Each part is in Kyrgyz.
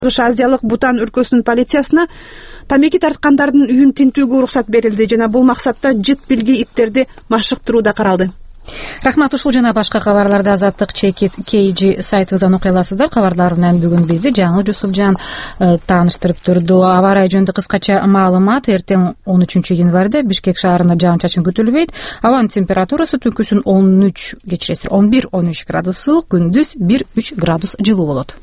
Азиялык Бутан өлкөсүнүн полициясына тамеки тарткандардын үйүн тинтүүгө уруксат берилди жана бул максатта жыт билги иттерди машыктыруу да каралды. Рахмат, ушул жана башка кабарларды Азаттык KG сайтыбыздан окуй аласыздар. Кабарлар менен бүгүн бизди Жаңыл Жусупжан тааныштырып турду. Аба ырайы жөнүндө кыскача маалымат. Эртең 13 январда Бишкек шаарында жаан-чачын күтүлбөйт. Абанын температурасы түнкүсүн 11-13 градус суык, күндүз 1-3 градус жылуу болот.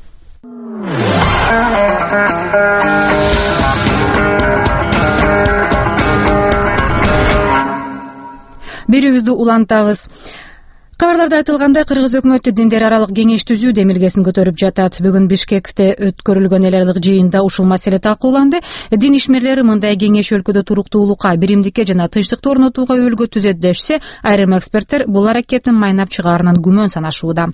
Берүүбүздү улантабыз. Кабарларда айтылгандай, Кыргыз өкмөтү диндер аралык кеңеш түзүү демилгесин көтөрүп жатат. Бүгүн Бишкекте өткөрүлгөн эл аралык жыйында ушул маселе талкууланды. Дин ишмерлери мындай кеңеш өлкөдө туруктуулукка, биримдикке жана тынчтыкты орнотууга өлгө түзөт дешсе, айрым эксперттер бул аракеттин майнап чыгаарынан күмөн санашууда.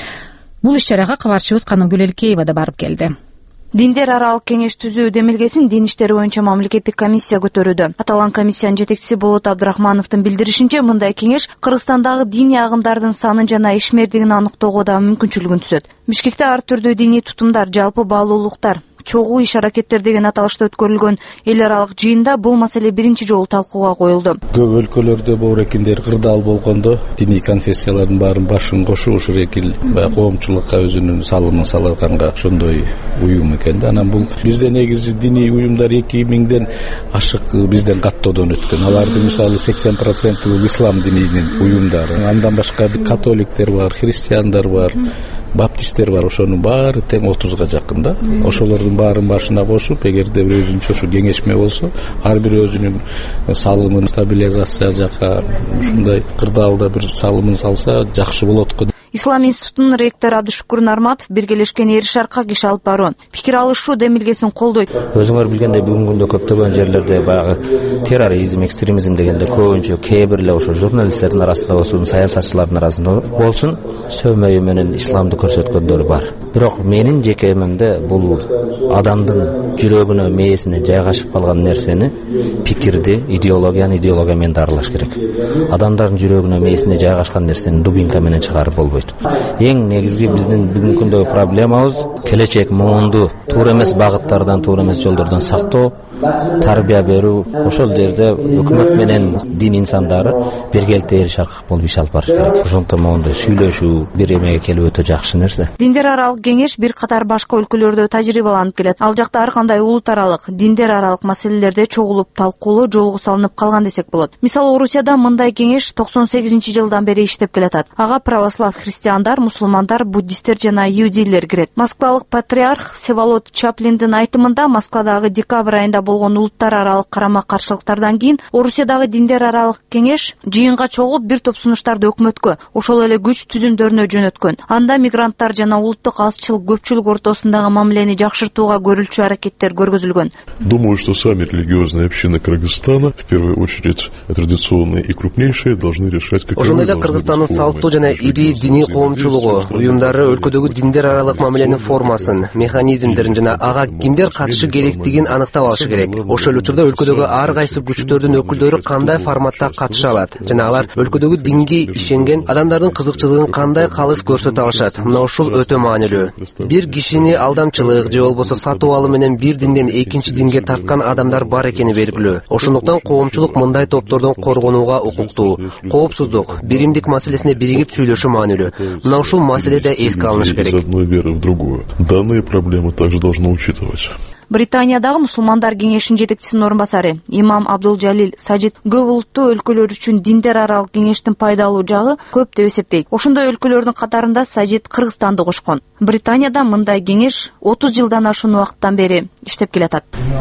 Бул иш-чарага кабарчыбыз Канымгүл Элкеева да барып келди. Диндер аралык кеңеш түзүү демилгесин дин иштери боюнча мамлекеттик комиссия көтөрүүдө. Аталган комиссиянын жетекчиси Болот Абдрахмановдун билдиришинче, мындай кеңеш Кыргызстандагы диний агымдардын санын жана ишмердигин аныктоого да мүмкүнчүлүгүн түзөт. Бишкекте ар түрдүү диний тутумдар, жалпы баалуулуктар, чогуу иш-аракеттер деген аталышта өткөрүлгөн эл аралык жыйында бул маселе биринчи жолу талкууга коюлду. Көп өлкөлөрдө боорекиндер кырдаал болгондо диний конфессиялардын баарын башын кошуп ушул экил коомчулукка өзүнүн салымын салганга ошондой уюм экен да. Анан бул бизде негизи диний уюмдар 2000ден ашык бизден каттоодон өткөн. Алардын мисалы 80% бул ислам дининин уюмдары. Андан башка католиктер бар, христиандар бар, баптисттер бар. Ошонун баары тең 30га жакын да. Ошолордун баарын башына кошуп, эгерде бир өзүнчө ушу кеңешме болсо, ар бир өзүнүн салымын стабилизация жака ушундай кырдаалда бир салымын салса жакшы болот го. Ислам институтунун ректору Абдышукур Нарматов биргелешкен эр шаркка киши алып баруу, пикир алышуу демилгесин колдойт. Өзүңөр билгендей, бүгүнкү күндө көптөгөн жерлерде баягы терроризм, экстремизм дегенде көбүнчө кээ бир эле ошо журналисттердин арасында болсун, саясатчылардын арасында болсун, сөмөйү менен исламды көрсөткөндөр бар. Бирок менин жеке эмемде бул адамдын жүрөгүнө, мээсине жайгашып калган нерсени, пикирди, идеология менен дарылаш керек. Адамдардын жүрөгүнө, мээсине жайгашкан нерсени дубинка менен чыгарып болбойт. Эң негизги биздин бүгүнкү күндөгү проблемабыз келечек муунду туура эмес багыттардан, туура эмес жолдордон сактоо, тарбия берүү. Ошол жерде өкмөт менен дин инсандары биргеликте эл шарк болуп иш алып барыш керек. Ошондон моундай сүйлөшүү, бир эмеге келип өтө жакшы нерсе. Диндер аралык кеңеш бир катар башка өлкөлөрдө тажрыйбаланып келет. Ал жакта ар кандай улут аралык, диндер аралык маселелерде чогулуп талкуулоо жолго салынып калган десек болот. Мисалы, Орусияда мындай кеңеш 98-жылдан бери иштеп келатат. Ага православ христиандар, мусулмандар, буддисттер жана иудейлер кирет. Москвалык патриарх Всеволод Чаплиндин айтымында, Москвадагы декабрь айында болгон улуттар аралык карама-каршылыктардан кийин Орусиядагы диндер аралык кеңеш жыйынга чогулуп бир топ сунуштарды өкмөткө, ошол эле күч түзүмдөрүнө жөнөткөн. Анда мигранттар жана улуттук азчыл көпчүлүк ортосундагы мамилени жакшыртууга көрүлчү аракеттер көргөзүлгөн. Думаю, что сами религиозные общины Кыргызстана, в первую очередь традиционные и крупнейшие, должны решать, каковы ошондой эле Кыргызстандын салттуу жана ири диний коомчулугу уюмдары өлкөдөгү диндер аралык мамиленин формасын, механизмдерин жана ага кимдер катышы керектигин аныктап алышы керек. Ошол учурда өлкөдөгү ар кайсы күчтөрдүн өкүлдөрү кандай форматта катыша алат жана алар өлкөдөгү динге ишенген адамдардын кызыкчылыгын кандай калыс көрсөтө алышат. Мына ушул өтө маанилүү. Бир кишини алдамчылык же болбосо сатуу алуу менен бир динден экинчи динге тарткан адамдар бар экени белгилүү. Ошондуктан коомчулук мындай топтордон коргонууга укуктуу. Коопсуздук, биримдик маселесине биригип сүйлөшүү маанилүү. Мына ушул маселе да эске алыныш керек. Данные проблемы также должны учитывать. Британиядагы мусулмандар кеңешинин жетекчисинин орун басары имам Абдулжалил Сажид көп улуттуу өлкөлөр үчүн диндер аралык кеңештин пайдалуу жагы көп деп эсептейт. Ошондой өлкөлөрдүн катарында Сажид Кыргызстанды кошкон. Британияда мындай кеңеш 30 жылдан ашуун убакыттан бери иштеп келатат.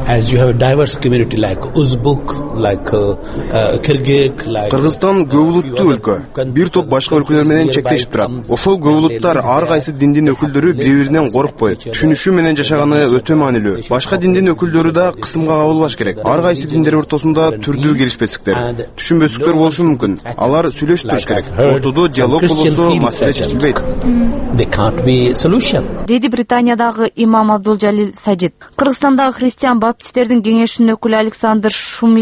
Кыргызстан көп улуттуу өлкө. Бир топ башка өлкөлөр менен чектешип турат. Ошол көп улуттар ар кайсы диндин өкүлдөрү бири-биринен коркпой, түшүнүшүү менен жашаганы өтө маанилүү. Башка диндин өкүлдөрү да кысымга кабылбаш керек. Ар кайсы диндер ортосунда түрдүү келишпестиктер, түшүнбөстүктөр болушу мүмкүн. Алар сүйлөшүп туруш керек. Ортодо диалог болсо маселе чечилбейт. Деди Британиядагы имам Абдулжалил Сажид. Кыргызстандагы христиан баптисттердин кеңешинин өкүлү Александр Шумилин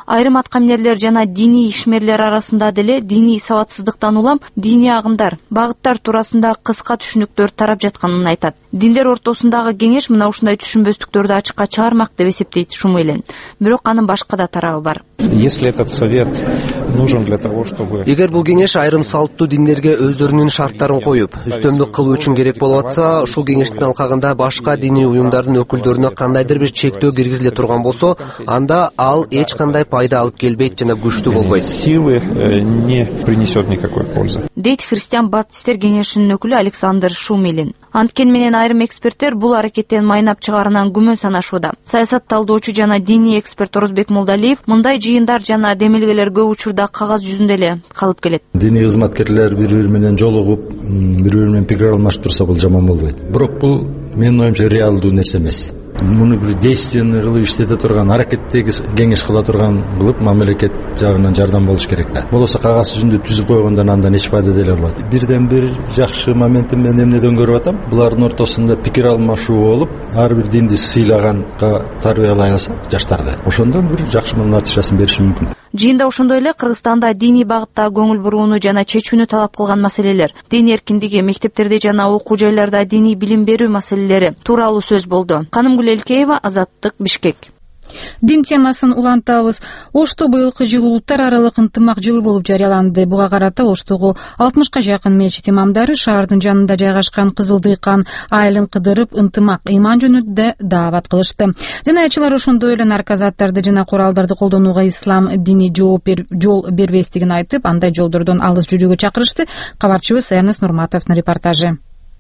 Айрым аткаминерлер жана диний ишмерлер арасында деле диний сабатсыздыктан улам диний агымдар, багыттар туурасында кыска түшүнүктөр тарап жатканын айтат. Диндер ортосундагы кеңеш мына ушундай түшүнбөстүктөрдү ачыкка чыгармак деп эсептейт Шумилин. Бирок анын башка да тарабы бар. Если этот совет нужен для того, чтобы... Эгер бул кеңеш айрым салттуу диндерге өздөрүнүн шарттарын коюп, үстөмдүк кылуу үчүн керек болуп атса, ушул кеңештин алкагында башка диний уюмдардын өкүлдөрүнө кандайдыр бир чектөө киргизиле турган болсо, анда ал эч кандай пайда алып келбейт жана күчтүү болбойт. Силы не принесет никакой пользы. Дейт христиан баптисттер кеңешинин өкүлү Александр Шумилин. Анткени менен айрым эксперттер бул аракеттен майнап чыгарынан күмөн санашууда. Саясат талдоочу жана диний эксперт Орозбек Молдалиев мындай жыйындар жана демилгелер көп учурда кагаз жүзүндө эле калып келет. Диний кызматкерлер бири-бири менен жолугуп, бири-бири менен пикир алмашып турса бул жаман болбойт. Бирок бул менин оюмча реалдуу нерсе эмес. Муну бир действияны кылып иштете турган, аракеттеги кеңеш кыла турган кылып мамлекет жагынан жардам болуш керек да. Болбосо кагаз жүзүндө түзүп койгондон андан эч пайда деле болбойт. Бирден бир жакшы моментин мен эмнеден көрүп атам? Булардын ортосунда пикир алмашуу болуп, ар бир динди сыйлаганга тарбиялай алса жаштарды, ошондон бир жакшы натыйжасын бериши мүмкүн. Жыйында ошондой эле Кыргызстанда диний багытта көңүл бурууну жана чечүүнү талап кылган маселелер, дин эркиндиги, мектептерде жана окуу жайларда диний билим берүү маселелери тууралуу сөз болду. Канымгүл Элкеева, Азаттык, Бишкек. Дин темасын улантабыз. Ошто быйылкы жылы улуттар аралык ынтымак жылы болуп жарыяланды. Буга карата Оштогу 60-ка жакын мечит имамдары шаардын жанында жайгашкан Кызыл Дыйкан айылын кыдырып ынтымак ыйман жөнүндө даават кылышты. Жинаятчылар ошондой эле наркозаттарды жана куралдарды колдонууга ислам дини жол бербестигин айтып, андай жолдордон алыс жүрүүгө чакырышты. Кабарчыбыз Эрнест Нурматовдун репортажы.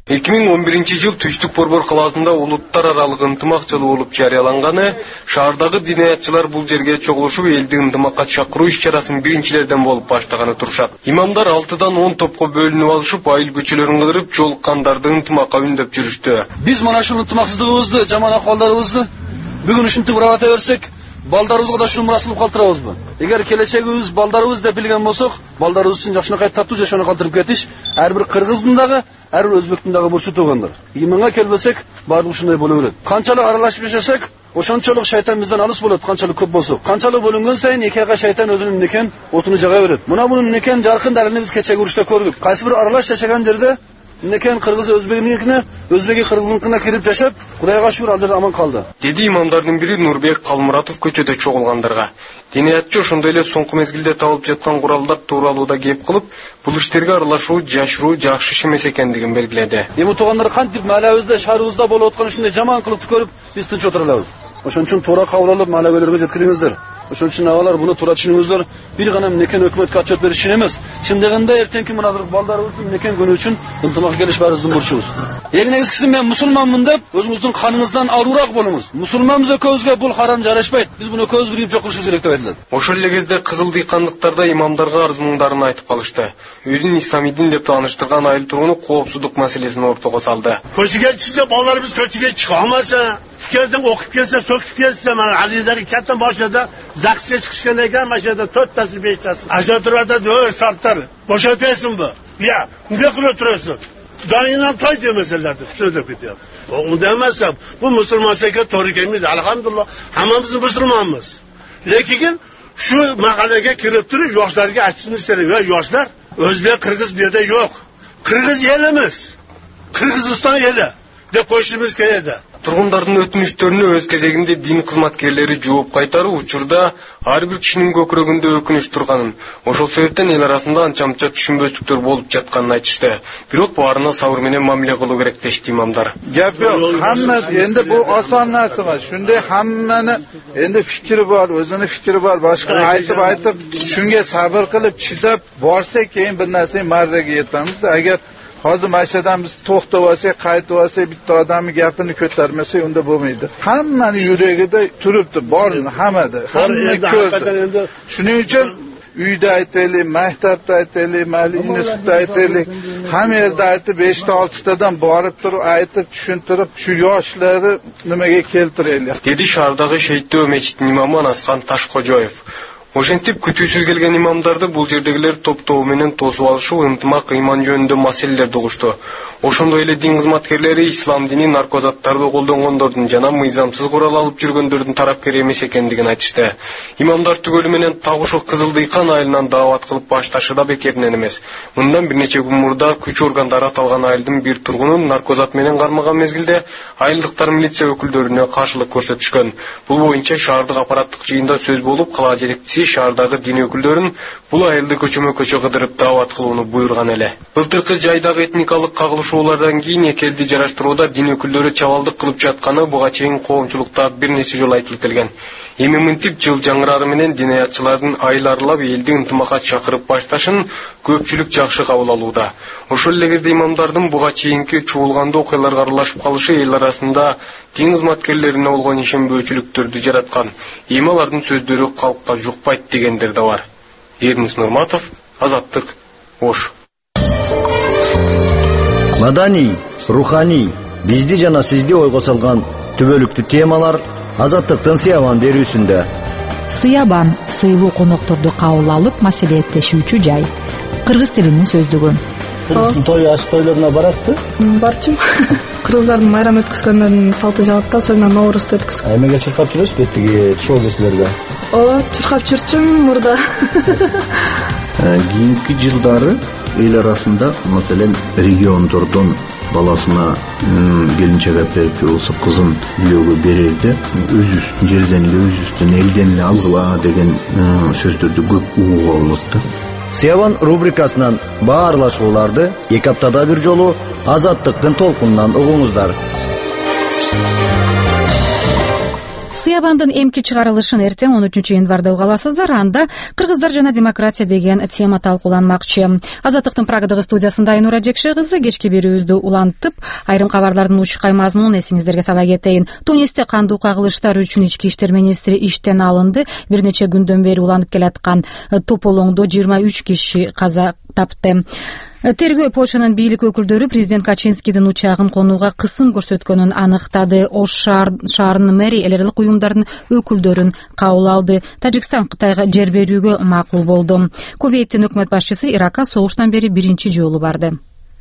2011 Түштүк Борбор калаасында улуттар аралык ынтымак жылы болуп жарыяланганы, шаардагы диниятчылар бул жерге чогулушуп элди ынтымакка чакыруу иш-чарасын биринчилерден болуп баштаганы турушат. Имамдар 6-дан 10 топко бөлүнүп алышып, айыл көчөлөрүн кыдырып, жолуккандарды ынтымакка үндөп жүрүштү. Биз мына ушул ынтымаксыздыгыбызды, жаман акыбалдарыбызды бүгүн ушинтип урагата берсек, балдарыбызга да ушуну мурас кылып калтырабызбы? Эгер келечегибиз балдарыбыз деп билген болсок, балдарыбыз үчүн жакшынакай таттуу жашоону калтырып кетиш ар бир кыргыздын дагы, ар бир өзбектин дагы бурчу туугандар. Иманга келбесек, баардыгы ушундай боло берет. Канчалык аралашып жашасак, ошончолук шайтан бизден алыс болот, канчалык көп болсок. Канчалык бөлүнгөн сайын эки айга шайтан өзүнүн некен отуну жага берет. Мына бунун некен жаркын далилин биз кечеги урушта көрдүк. Кайсы бир аралаш жашаган жерде некен кыргыз өзбегиникине, өзбеги кыргыздыкына кирип жашап, Кудайга шүгүр ал жерде аман калды. Деди имамдардын бири Нурбек Калмуратов көчөдө чогулгандарга. Диниятчы ошондой эле соңку мезгилде табылып жаткан куралдар тууралуу да кеп кылып, бул иштерге аралашуу, жашыруу жакшы иш эмес экендигин белгиледи. Эми туугандар кантип мaalабызда, шаарыбызда болуп аткан ушундай жаман кылыкты көрүп, биз тынч отура алабыз. Ошон үчүн туура кабыл алып, маалабелерге жеткириңиздер. Ошон үчүн агалар буну туура түшүнүңүздөр. Бир гана некен өкмөткө отчет бериш үчүн эмес, чындыгында эртеңки мыназыр балдарыбыздын некен күнү үчүн ынтымакка келиш баарыбыздын бурчубуз. Эң негизгиси мен мусулманмын деп өзүңүздүн каныңыздан аруураак болуңуз. Мусулманбыз экөөбүзгө бул харам жарашпайт. Биз буну экөөбүз биригип жок кылышыбыз керек деп айтылат. Ошол эле кезде Кызыл Дыйкандыктар да имамдарга арыз муңдарын айтып калышты. Өзүн исламидин деп тааныштырган айыл тургуну коопсуздук маселесин ортого салды. Көчөгө чыкса, балдарыбыз көчөгө чыга алмаса, келсең окуп келсе, сөкүп келсе, мана алийлер кеттен башында ЗАГСке чыгышкан экен, машинада 4-тасы 5-тасы. Ажа турада дөй сарттар. Бошотесиңби? Я, эмне кылып турасың? Данынан тай демеселерди, сөздөп кетет. Онда эмес, бул мусулманчылыкка туура келмейт. Алхамдулилlah, хаммабыз мусулманбыз. Лекин şu mahallega kirib turib yoshlarga aytishimiz kerak. Va yoshlar, o'zbek, qirg'iz bu yerda yo'q. Qirg'iz elimiz. Qirg'iziston eli deb qo'yishimiz kerak edi. Turgundardын өтүнүштөрүнө өз кезегинде дин кызматкерлери жооп кайтаруу учурда ар бир кишинин көкүрөгүндө өкүнүч турганын, ошол себептен эл арасында анча-мынча түшүнбөстүктөр болуп жатканын айтышты. Бирок баарына сабыр менен мамиле кылуу керек дешти имамдар. Gap yo'q. Hamma endi bu oson narsa emas. Shunday hammani endi fikri bor, o'zining fikri bor, boshqa aytib shunga sabr qilib chidab borsak, keyin bir narsa marraga yetamiz. Agar hozir mashadan biz to'xtab olsak, qaytib olsak, bitta odamning gapini ko'tarmasak, unda bo'lmaydi. Hammani yuragida turibdi, bor hammada. Hamma ko'rdi. Shuning uchun uyda aytaylik, maktabda aytaylik, institutda aytaylik, hamma yerda aytib 5-6 tadan borib turib, aytib, tushuntirib, shu yoshlarni nimaga keltiraylik. Dedi shahardagi Sheytö meçitinin imamı Askan Taşxojoyev. Ошентип күтүүсүз келген имамдарды бул жердегилер топтоо менен тосуп алышып, ынтымак ыйман жөнүндө маселелерди угушту. Ошондой эле дин кызматкерлери ислам дини наркозаттарды колдонгондордун жана мыйзамсыз курал алып жүргөндөрдүн тарапкери эмес экендигин айтышты. Имамдар түгөлү менен так ушул Кызыл Дыйкан айылынан даават кылып башташы да бекеринен эмес. Мындан бир нече күн мурда күч органдары аталган айылдын бир тургунун наркозат менен кармаган мезгилде айылдыктар милиция өкүлдөрүнө каршылык көрсөтүшкөн. Бул боюнча шаардык аппараттык жыйында сөз болуп, кала жетекчиси шаардагы дин өкүлдөрүн бул айылды көчөмө-көчө кыдырып даават кылууну буйруган эле. Былтыркы жайдагы этникалык кагылышуулардан кийин эки элди жараштырууда дин өкүлдөрү чабалдык кылып жатканы буга чейин коомчулукта бир нече жолу айтылып келген. Эми мынтип жыл жаңырары менен динаятчылардын айыл аралап элди ынтымакка чакырып башташын көпчүлүк жакшы кабыл алууда. Ошол эле кезде имамдардын буга чейинки чуулгандуу окуяларга аралашып калышы эл арасында дин кызматкерлерине болгон ишенбөөчүлүктөрдү жараткан. Эми алардын сөздөрү калкка жукпайт дегендер да бар. Эрнис Нурматов, Азаттык, Ош. Маданий, руханий, бизди жана сизди ойго салган түбөлүктүү темалар Азаттыктын Сыябан берүүсүндө. Сыябан сыйлуу конокторду кабыл алып маселелеттешүүчү жай. Кыргыз тилинин сөздүгү. Кыргыздын той аш тойлоруна барасызбы? Барчым. Кыргыздардын майрам өткөзгөндөрүнүн салты жагат да, особенно Ноорузду өткөзгөн. Эмеге чуркап жүрөсүзбү тиги шоу кесилерге? Ооба, чуркап жүрчүм мурда. Кийинки жылдары эл арасында, маселен, региондордон баласына келинчек берип же болбосо кызын үйлөөгө берерде өзүбүздүн жерден эле, өзүбүздүн элден эле алгыла деген сөздөрдү көп угууга болот да. Сыябан рубрикасынан баарлашууларды 2 аптада бир жолу Азаттыктын толкунунан угуңуздар. Сыябандын эмки чыгарылышын эртең 13 январда уга аласыздар. Анда кыргыздар жана демократия деген тема талкууланмакчы. Азаттыктын Прагадагы студиясында Айнура Жекше кызы кечки берүүбүздү улантып, айрым кабарлардын учкай мазмунун эсиңиздерге сала кетейин. Тунисте кандуу кагылыштар үчүн ички иштер министри иштен алынды. Бир нече күндөн бери уланып келаткан тополоңдо 23 киши каза тапты. Тергөө Польшанын бийлик өкүлдөрү президент Качинскийдин учагын конууга кысым көрсөткөнүн аныктады. Ош шаарынын мэри эл аралык уюмдардын өкүлдөрүн кабыл алды. Тажикстан Кытайга жер берүүгө макул болду. Кувейттин өкмөт башчысы Иракка согуштан бери биринчи жолу барды.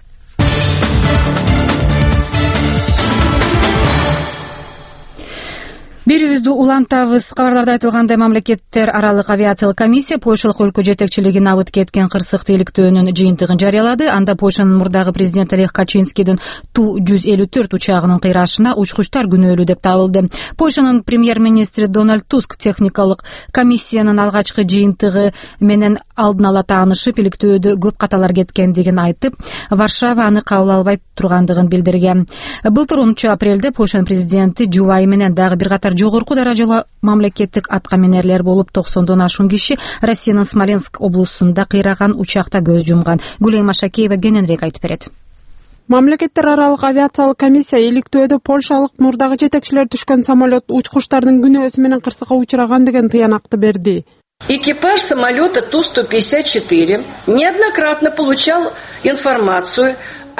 Берүүбүздү улантабыз. Кабарларда айтылгандай, мамлекеттер аралык авиациялык комиссия Польшалык өлкө жетекчилигин алып кеткен кырсыкты иликтөөнүн жыйынтыгын жарыялады. Анда Польшанын мурдагы президенти Лех Качинскийдин Ту-154 учагынын кыйрашына учкучтар күнөөлүү деп табылды. Польшанын премьер-министри Дональд Туск техникалык комиссиянын алгачкы жыйынтыгы менен алдын ала таанышып, иликтөөдө көп каталар кеткендигин айтып, Варшава аны кабыл албай тургандыгын билдирген. Былтыр 10 апрелде Польшанын президенти Жубай менен дагы бир катар жогорку даражалуу мамлекеттик аткаминерлер болуп 90дон ашуун киши Россиянын Смоленск облусунда кыйраган учакта көз жумган. Гүлей Машакеева кененирээк айтып берет. Мамлекеттер аралык авиациялык комиссия иликтөөдө польшалык мурдагы жетекчилер түшкөн самолет учкучтардын күнөөсү менен кырсыкка учураган деген тыянакты берди. Экипаж самолета Ту-154 неоднократно получал информацию.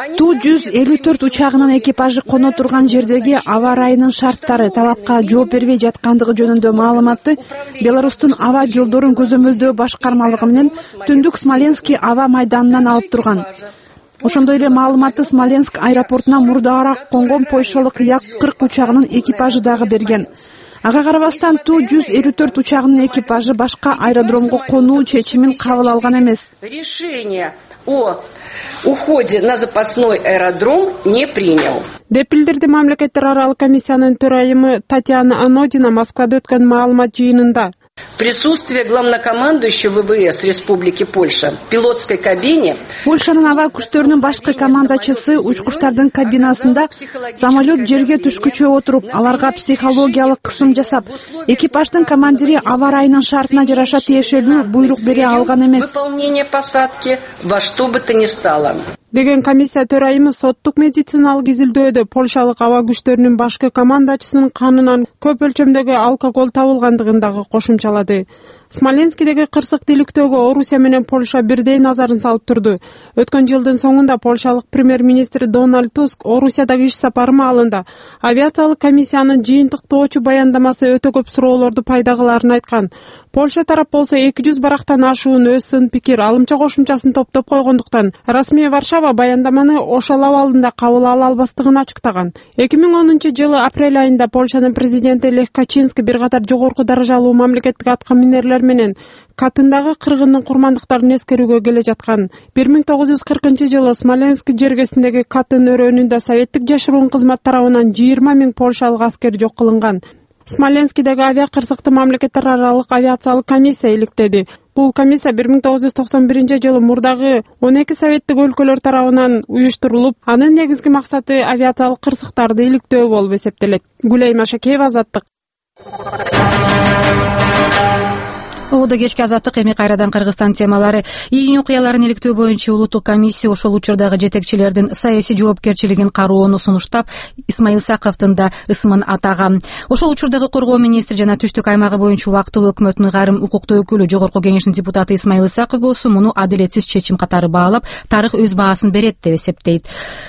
Ту-154 учагынын экипажы коно турган жердеги аба ырайынын шарттары, талапка жооп бербей жаткандыгы жөнүндө маалыматты Беларустун аба жолдорун көзөмөлдөө башкармалыгы менен түндүк Смоленский аба майданынан алып турган. Ошондой эле маалыматты Смоленск аэропортуна мурдагыраак конгон польшалык Як-40 учагынын экипажы дагы берген. Ага карабастан Ту-154 учагынын экипажы башка аэродромго конуу чечимин кабыл алган эмес. Решение о уходе на запасной аэродром не принял. Деп билдирди мамлекеттер аралык комиссиянын төрайымы Татьяна Анодина Москвада өткөн маалымат жыйынында. Присутствие главнокомандующего ВВС Республики Польша в пилотской кабине. Польшанын аба күчтөрүнүн башкы командачысы учкучтардын кабинасында самолет жерге түшкүчө отуруп, аларга психологиялык кысым жасап, экипаждын командири аба ырайынын шартына жараша тиешелүү буйрук бере алган эмес. Выполнение посадки во что бы то ни стало. Деген комиссия төрайымы соттук медициналык изилдөөдө польшалык аба күчтөрүнүн башкы командачысынын канынан көп өлчөмдөгү алкоголь табылгандыгын дагы кошумчалады. Смоленскидеги кырсык тиликтөөгө Орусия менен Польша бирдей назарын салып турду. Өткөн жылдын соңунда польшалык премьер-министр Дональд Туск Орусиядагы иш сапары маалында авиациялык комиссиянын жыйынтыктоочу баяндамасы өтө көп суроолорду пайда кыларын айткан. Польша тарап болсо 200 барактан ашуун өз сын пикир, алымча кошумчасын топтоп койгондуктан расмий Варшава баяндаманы ошол абалында кабыл ала албастыгын ачыктаган. 2010 жылы апрель айында Польшанын президенти Лех Качински бир катар жогорку даражалуу мамлекеттик аткаминерлер менен Катындагы кыргындын курмандыктарын эскерүүгө келе жаткан. 1940 жылы Смоленск жергесиндеги Катын өрөөнүндө советтик жашыруун кызмат тарабынан 20 000 польшалык аскер жок кылынган. Смоленскидеги авиакырсыкты мамлекеттер аралык авиациялык комиссия иликтеди. Бул комиссия 1991 жылы мурдагы 12 советтик өлкөлөр тарабынан уюштурулуп, анын негизги максаты авиациялык кырсыктарды иликтөө болуп эсептелет. Гүлей Машакеева, Азаттык. Ободо кечки Азаттык, эми кайрадан Кыргызстан темалары. Июнь окуяларын иликтөө боюнча улуттук комиссия ошол учурдагы жетекчилердин саясий жоопкерчилигин кароону сунуштап, Исмаил Саковдун да ысымын атаган. Ошол учурдагы коргоо министри жана Түштүк аймагы боюнча убактылуу өкмөттүн ыйгарым укуктуу өкүлү Жогорку кеңештин депутаты Исмаил Саков болсо муну адилетсиз чечим катары баалап, тарых өз баасын берет деп эсептейт.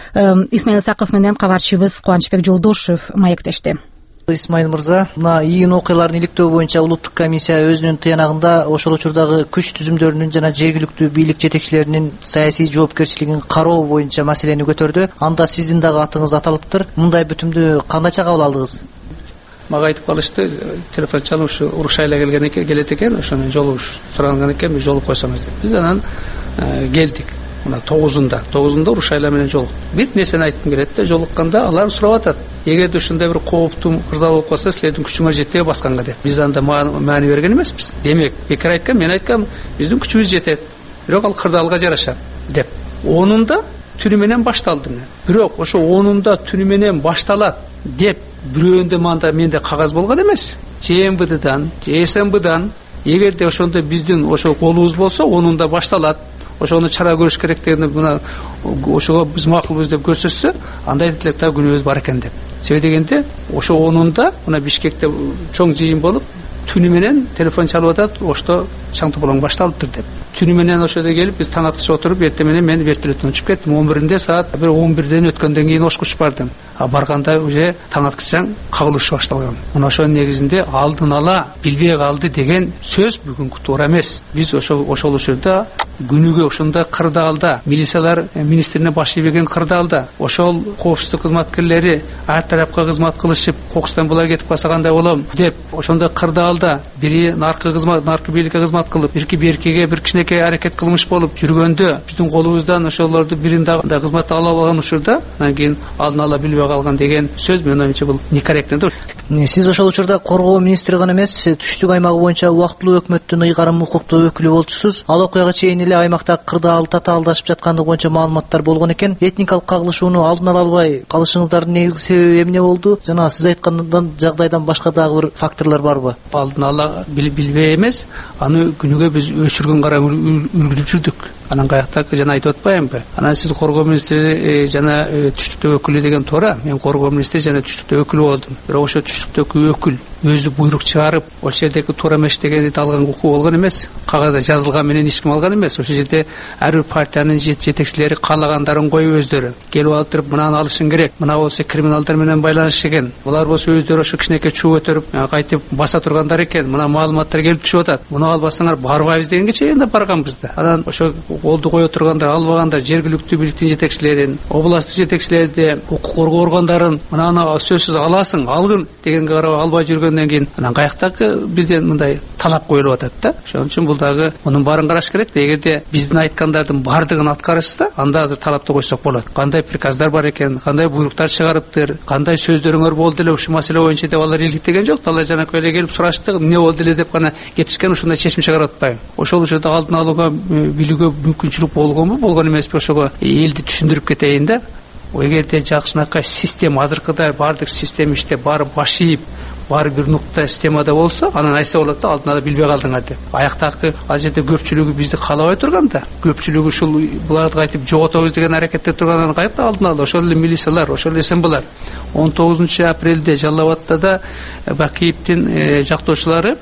Исмаил Саков менен кабарчыбыз Кубанычбек Жолдошев маектешти. Исмаил мырза, мына июнь окуяларын иликтөө боюнча улуттук комиссия өзүнүн тыянагында ошол учурдагы күч түзүмдөрүнүн жана жергиликтүү бийлик жетекчилеринин саясий жоопкерчилигин кароо боюнча маселени көтөрдү. Анда сиздин дагы атыңыз аталыптыр. Мындай бүтүмдү кандайча кабыл алдыңыз? Мага айтып калышты, телефон чалып ушу уруш айла келет экен, ошону жолугуш суранган экен, биз жолугуп койсоңуз деп. Биз анан келдик. Мына 9-нда уруш айла менен жолуктук. Бир нерсени айткым келет да, жолукканда алар сурап атат. Эгерде ушундай бир кооптуу кырдаал болуп калса, силердин күчүңөр жетпей басканга деп. Биз анда маани берген эмеспиз. Демек, бекер айткан, мен айткам, биздин күчүбүз жетет. Бирок ал кырдаалга жараша деп. 10-нда түнү менен башталды. Бирок ошо 10-нда түнү менен башталат деп бирөөндө менде кагаз болгон эмес. ЖМВДдан, ЖСМБдан эгерде ошондо биздин ошо колубуз болсо 10-нда башталат. Ошону чара көрүш керек дегенде мына ошого биз макулбуз деп көрсөтсө, андай элек да күнөөбүз бар экен деп. Себеби дегенде ошо 10-нда мына Бишкекте чоң жыйын болуп, түнү менен телефон чалып атат, ошто чаң тополоң башталыптыр деп. Түнү менен ошодо келип биз таң аткыча отуруп, эртең менен мен вертолеттен учуп кеттим. 11-нде саат 11-ден өткөндөн кийин ошкуч бардым. Барганда уже таң аткычаң кагылыш башталган. Мына ошонун негизинде алдын ала билбей калды деген сөз бүгүнкү туура эмес. Биз ошол учурда күнүгө ошондой кырдаалда милициялар министрине баш ийбеген кырдаалда ошол коопсуздук кызматкерлери ар тарапка кызмат кылышып, кокустан булар кетип калса кандай болом деп ошондой кырдаалда бири наркы бийликке кызмат кылып, беркиге бир кичинекей аракет кылмыш болуп жүргөндө биздин колубуздан ошолорду бирин дагы кызматка ала алган учурда анан кийин алдын ала билбей калган деген сөз менин оюмча бул некорректный. Сиз ошол учурда коргоо министри гана эмес, Түштүк аймагы боюнча убактылуу өкмөттүн ыйгарым укуктуу өкүлү болчусуз. Ал окуяга чейин эле аймакта кырдаал татаалдашып жаткандыгы боюнча маалыматтар болгон экен. Этникалык кагылышууну алдын ала албай калышыңыздардын негизги себеби эмне болду? Жана сиз айткандан жагдайдан башка дагы бир факторлор барбы? Алдын ала билбей эмес, аны күнүгө биз өчүргөн кара үргүлүп жүрдүк. Анан каякта жана айтып атпаймынбы? Анан сиз коргоо министри жана Түштүктө өкүлү деген туура. Мен коргоо министри жана Түштүктө өкүлү болдум. Бирок ошо Түштүктөгү өкүл өзү буйрук чыгарып, ошол жердеги туура эмес дегенди алган укугу болгон эмес. Кагазда жазылган менен эч ким алган эмес. Ошол жерде ар бир партиянын жетекчилери каалагандарын коюп өздөрү келип алып мынаны алышың керек, мына болсо криминалдар менен байланыш экен, булар болсо өздөрү ошо кичинекей чуу көтөрүп кайтып баса тургандар экен, мына маалыматтар келип түшүп атат, муну албасаңар барбайбыз дегенге чейин да барганбыз да. Анан ошо колду кое тургандар, албагандар, жергиликтүү бийликтин жетекчилерин, областтык жетекчилерди, укук коргоо органдарын мынаны сөзсүз аласың, алгын дегенге карап албай жүргөндөн кийин анан каяктагы бизден мындай талап коюлуп атат да. Ошон үчүн бул дагы мунун баарын караш керек да. Эгерде биздин айткандардын бардыгын аткарышса, анда азыр талапты койсок болот. Кандай приказдар бар экен, кандай буйруктар чыгарыптыр, кандай сөздөрүңөр болду эле ушул маселе боюнча деп алар иликтеген жок. Алар жанакы эле келип сурашты, эмне болду эле деп гана кетишкен, ушундай чечим чыгарып атпайбы. Ошол учурда алдын алууга билүүгө мүмкүнчүлүк болгонбу, болгон эмеспи, ошого элди түшүндүрүп кетейин да. Эгерде жакшынакай система азыркыдай бардык система иште баары баш ийип, баары бир нукта системада болсо, анан айтса болот да, алдын ала билбей калдыңар деп. Аяктагы ал жерде көпчүлүгү бизди каалабай турганда, көпчүлүгү ушул буларды кайтып жоготобуз деген аракетте тургандан кайда алдын ала ошол эле милициялар, ошол эле СМБлар 19 апрелде Жалал Абадта да Бакиевдин жактоочулары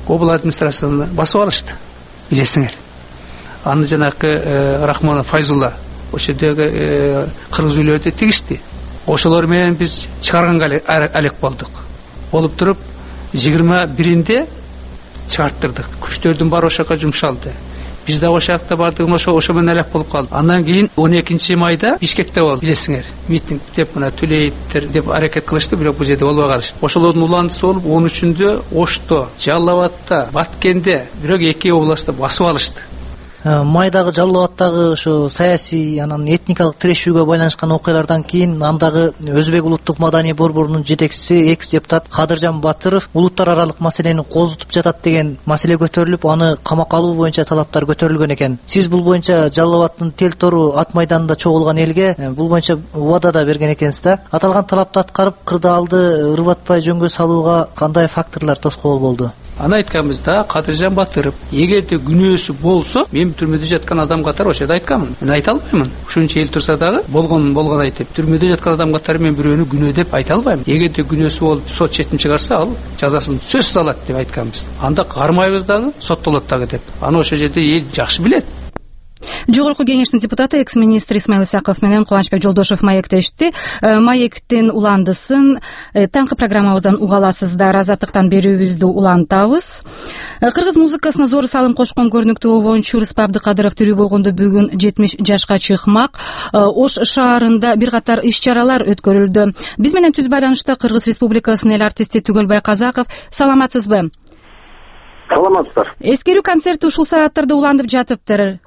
обл администрацияны басып алышты, билесиңер. Аны жанакы Рахмонов Файзулла ошол жердеги кыргыз үйлөрдө тигишти. Ошолор менен биз чыгарганга алек болдук. Болуп туруп 21-нде чыгарттырдык. Күчтөрдүн баары ошока жумшалды. Биз да ошол жакта бардыгыбыз ошо менен алек болуп калдык. Андан кийин 12-майда Бишкекте болду, билесиңер. Митинг деп мына Төлеевтер деп аракет кылышты, бирок бул жерде болбой калышты. Ошолордун уландысы болуп 13-үндө Ошто, Жалал Абадта, Баткенде, бирок 2 областта басып алышты. Майдагы Жалал Абадтагы ошо саясий анан этникалык тирешүүгө байланышкан окуялардан кийин андагы Өзбек улуттук маданий борборунун жетекчиси экс-депутат Кадыржан Батыров улуттар аралык маселени козутуп жатат деген маселе көтөрүлүп, аны камакка алуу боюнча талаптар көтөрүлгөн экен. Сиз бул боюнча Жалал Абадтын тел тору ат майданында чогулган элге бул боюнча убада да берген экенсиз да. Аталган талапты аткарып, кырдаалды ырбатпай жөнгө салууга кандай факторлор тоскоол болду? Аны айтканбыз да, Кадыржан Батыров эгерде күнөөсү болсо, мен түрмөдө жаткан адам катары ошо жерде айтканмын. Мен айта албаймын. Ушунча эл турса дагы болгон айтып, түрмөдө жаткан адам катары мен бирөөнү күнөө деп айта албайм. Эгерде күнөөсү болуп сот четин чыгарса, ал жазасын сөзсүз алат деп айтканбыз. Анда кармайбыз дагы, соттолот дагы деп. Аны ошо жерде эл жакшы билет. Жогорку кеңештин депутаты экс-министр Исмаил Исаков менен Кубанычбек Жолдошев маектешти. Маектин уландысын таңкы программабыздан уга аласыздар. Азаттыктан берүүбүздү улантабыз. Кыргыз музыкасына зор салым кошкон көрүнүктүү обончу Рыспай Абдыкадыров тирүү болгондо бүгүн 70 жашка чыкмак. Ош шаарында бир катар иш-чаралар өткөрүлдү. Биз менен түз байланышта Кыргыз Республикасынын эл артисти Түгөлбай Казаков. Саламатсызбы? Саламатсыздар. Эскерүү концерти ушул сааттарда уланып жатыптыр.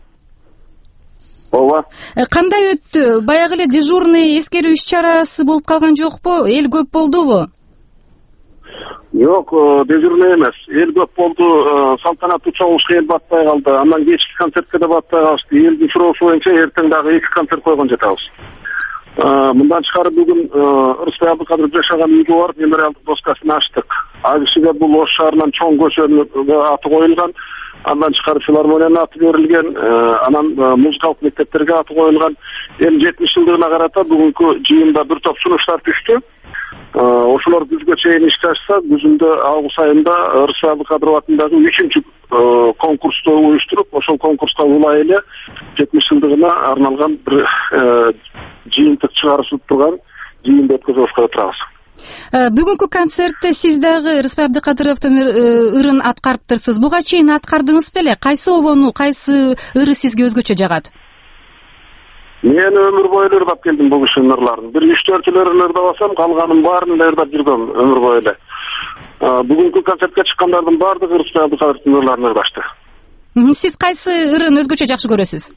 Ооба. Кандай өттү? Баягы эле дежурный эскерүү иш-чарасы болуп калган жокпу? Эл көп болдубу? Жок, дежурный эмес. Эл көп болду. Салтанаттуу чогулушка эл батпай калды. Андан кечки концертке да батпай калышты. Элдин суроосу боюнча эртең дагы 2 концерт койгон жатабыз. Мындан тышкары бүгүн Рыспай Абдыкадыров жашаган үйгө барып мемориалдык доскасын ачтык. Ал кишиге бул Ош шаарынан чоң көчөнүн аты коюлган. Андан тышкары филармониянын аты берилген, анан музыкалык мектептерге аты коюлган. Эми 70 жылдыгына карата бүгүнкү жыйында бир топ сунуштар түштү. Ошолор күзгө чейин ишке ашса, күзүндө август айында Рыспай Абдыкадыров атындагы 3-чү конкурсту уюштуруп, ошол конкурска улай эле 70 жылдыгына арналган бир жыйынтык чыгарылып турган жыйынды өткөзүп турабыз. Бүгүнкү концертте сиз дагы Рыспай Абдыкадыровдун ырын аткарыптырсыз. Буга чейин аткардыңыз беле? Кайсы обону, кайсы ыры сизге өзгөчө жагат? Мен өмүр бою ырдап келдим бул кишинин ырларын. Бир 3-4 ырдабасам, калганын баарын ырдап жүргөм өмүр бою эле. Бүгүнкү концертке чыккандардын баардыгы Рыспай Абдыкадыровдун ырларын ырдашты. Сиз кайсы ырын өзгөчө жакшы көрөсүз?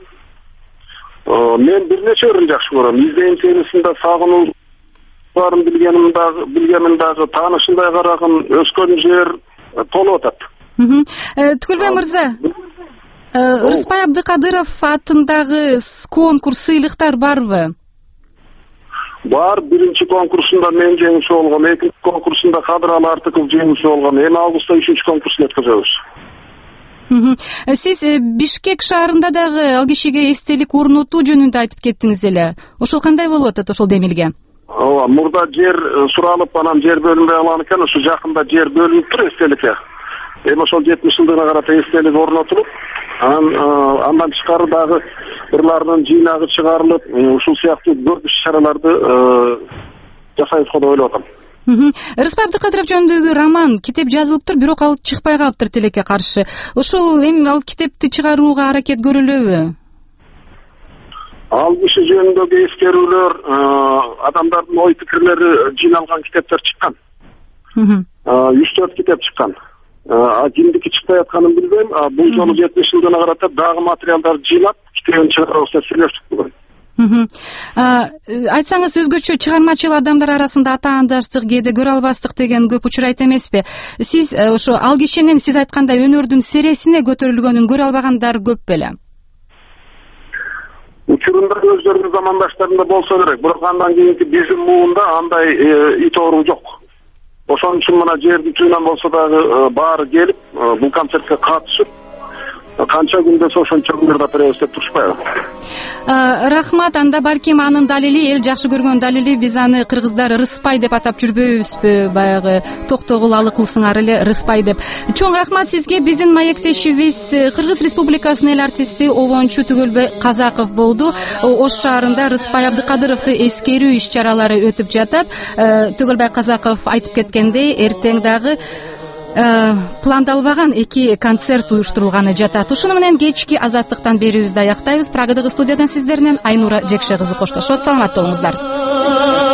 Мен бир нече ырын жакшы көрөм. Издейм сенисинде сагынуу билгенин дагы таанышындай карагын өскөн жер толуп атат. Түгөлбай мырза, Рыспай Абдыкадыров атындагы конкурс, сыйлыктар барбы? Бар. Биринчи конкурсунда мен жеңүүчү болгом, экинчи конкурсунда Кадыралы Артыков жеңүүчү болгон. Эми августта 3-чү конкурсту өткөзөбүз. Сиз Бишкек шаарында дагы ал кишиге эстелик орнотуу жөнүндө айтып кеттиңиз эле. Ошол кандай болуп атат ошол демилге? Ооба, мурда жер суралып, анан жер бөлүнбөй калган экен, ушу жакында жер бөлүнүптүр эстеликке. Эми ошол 70 жылдыгына карата эстелик орнотулуп, андан тышкары дагы ырлардын жыйнагы чыгарылып, ушул сыяктуу көп иш-чараларды жасайбызго деп ойлоп атам. Рыспай Абдыкадыров жөнүндөгү роман, китеп жазылыптыр, бирок ал чыкпай калыптыр тилекке каршы. Ошол эми ал китепти чыгарууга аракет көрүлөбү? Ал киши жөнүндөгү эскерүүлөр, адамдардын ой пикирлери жыйналган китептер чыккан. 3-4 китеп чыккан. Кимдики чыкпай атканын билбейм. Бул жолу 70 жылдыгына карата дагы материалдарды жыйнап, китебин чыгарабыз деп сүйлөштүк бүгүн. Айтсаңыз, өзгөчө чыгармачыл адамдар арасында атаандаштык, кээде көрө албастык деген көп учурайт эмеспи? Сиз ошо ал кишинин сиз айткандай өнөрдүн сересине көтөрүлгөнүн көрө албагандар көп беле? Учурунда өздөрүнүн замандаштарында болсо керек, бирок андан кийинки биздин муунда андай ит оору жок. Ошон үчүн мына жердин түйүнөн болсо дагы баары келип, бул концертке катышып, канча күндө ошончо күндөрдө беребиз деп турушпайбы? Рахмат. Анда балким анын далили, эл жакшы көргөн далили, биз аны кыргыздар Рыспай деп атап жүрбөйбүзбү? Баягы токтогул кылсыңар эле Рыспай деп. Чоң рахмат сизге. Биздин маектешибиз Кыргыз Республикасынын эл артисти обончу Түгөлбай Казаков болду. Ош шаарында Рыспай Абдыкадыровду эскерүү иш-чаралары өтүп жатат. Түгөлбай Казаков айтып кеткендей, эртең дагы пландалбаган 2 концерт уюштурулганы жатат. Ушуну менен кечки азаттыктан берүүбүздү аяктайбыз. Прагадагы студиядан сиздер менен Айнура Жекше кызы коштошот. Саламатта болуңуздар.